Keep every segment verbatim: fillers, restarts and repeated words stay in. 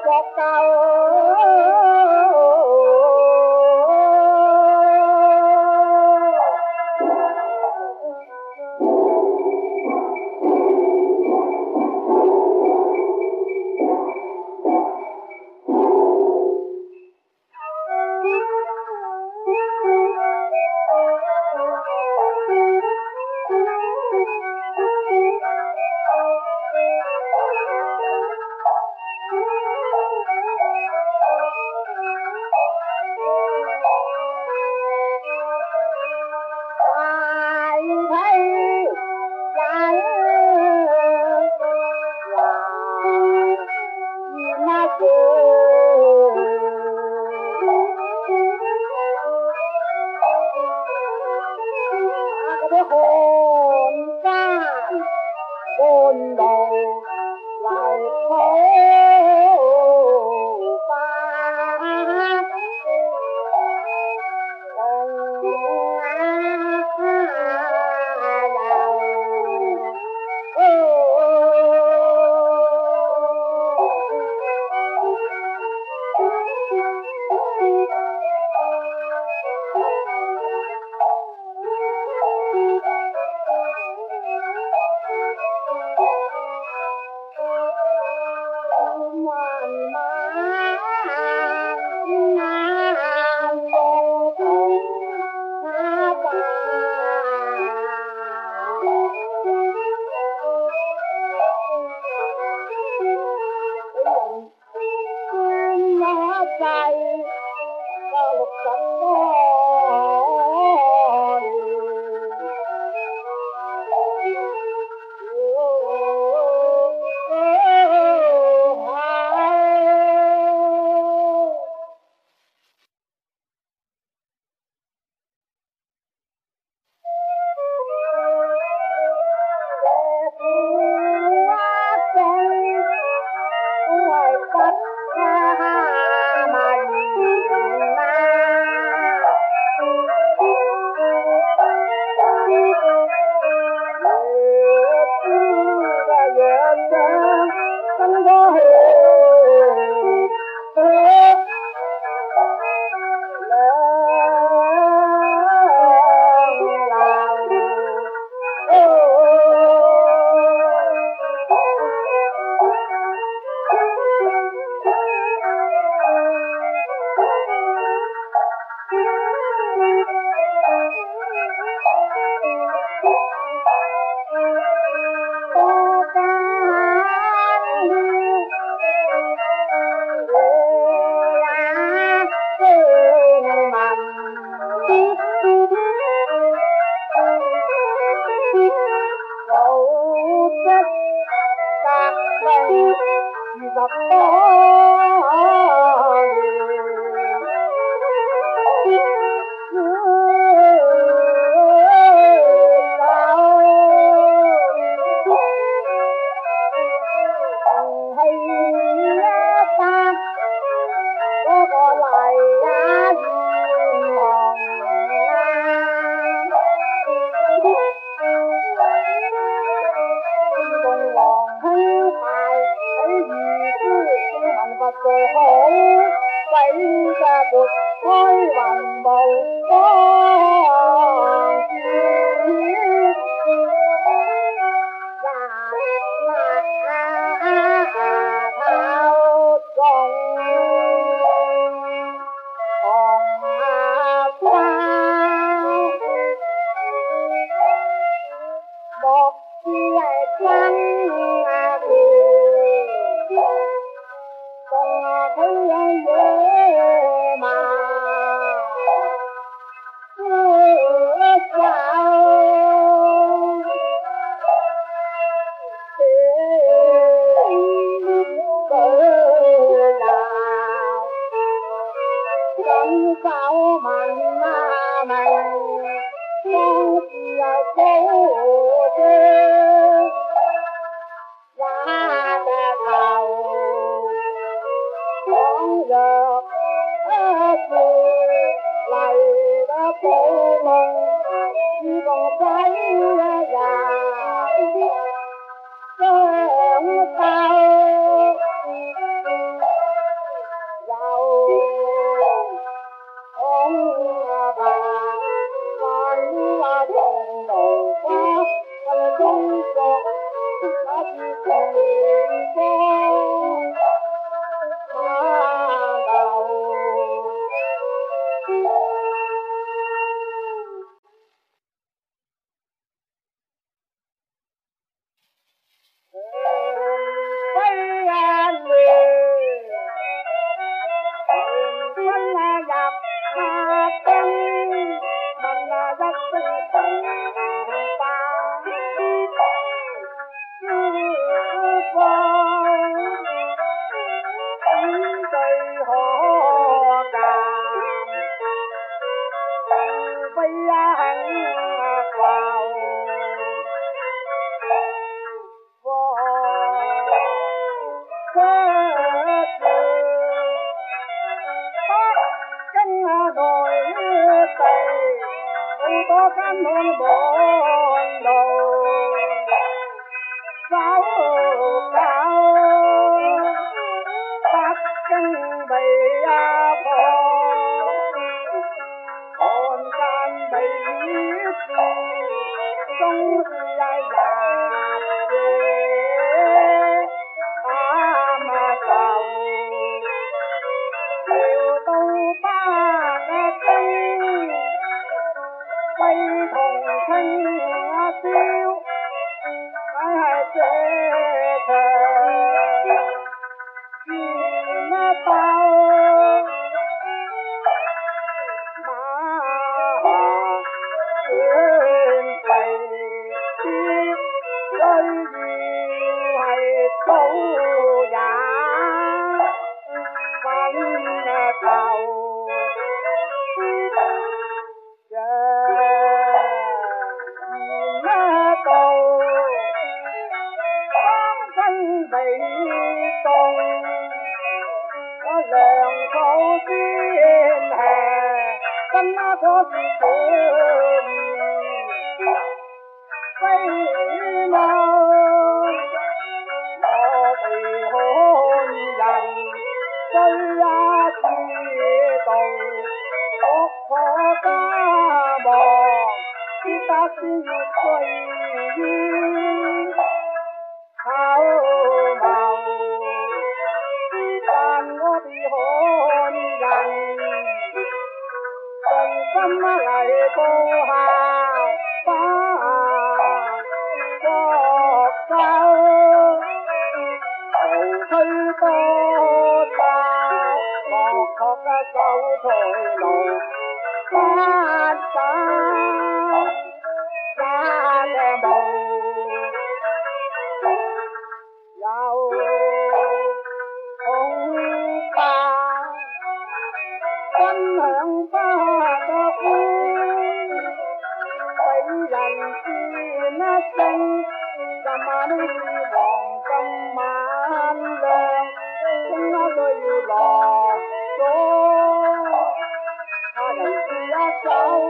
quốc cao hồn ca hồn đầu lại khổ ta có cánh hôn bốn đầu sáu cao bắc kinh bị phò hồn can bị sông dài dài ta mà cầu chiều tu ba cánh quay thùng thanh tiêu cái hai chế thờ nhìn tao mà trên tay chơi gì hay câu giả văn cầu bị tùng có làng khẩu tiên hà tâm có gì cười xây mơ có thì hôn dần xây ra chi tùng có khó ca bò khi ta xin quay thao màu tan ngó đi hôn dần cùng tâm lại cô hào phá có sao hầu thư tô sao một khóc sâu thôi lộ ta ta ta đè bầu giàu không ta quân hạng ta có vui phải dành chi nó chân ra mà đi vòng trong màn lên chúng nó đôi lò số ta dành chi á sao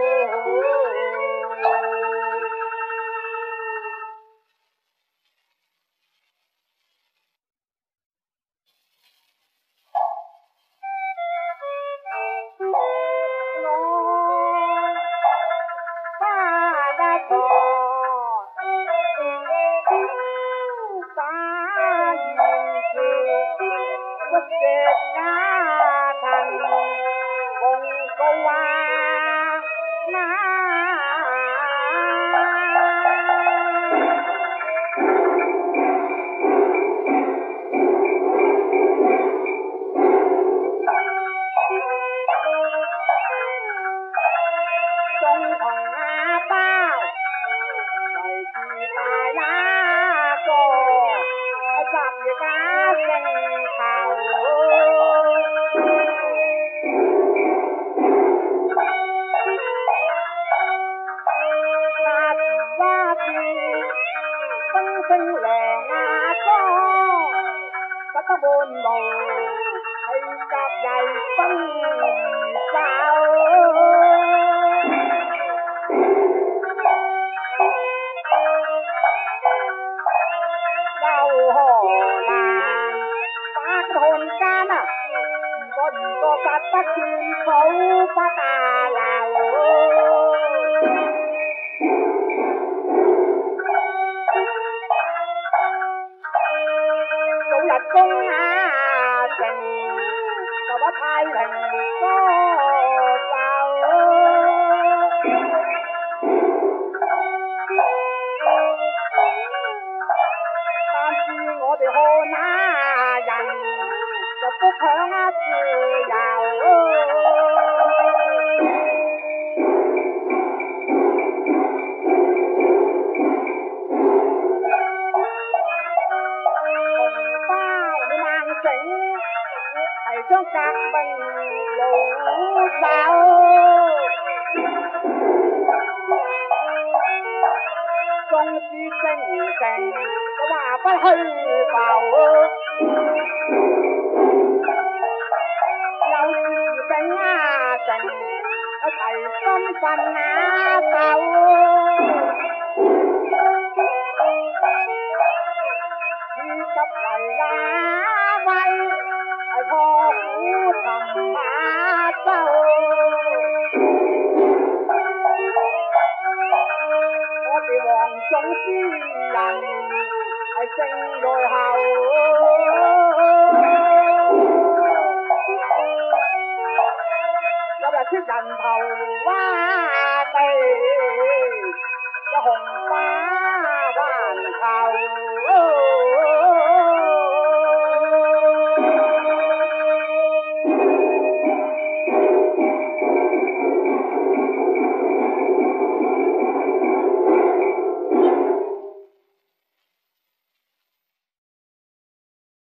sinh lè nga có có có buồn bầu hay cặp dày phân sao đau hồ là phá hồn can à có gì có phát phát chim khẩu phát à là công a tình có bắt hai thành có sao tam chi我哋看那人就福享一自由將革命路走，縱使成城，我話不虛浮。 份那舊，只急為那位係破釜沉馬舟。我哋黃種詩人係勝在後。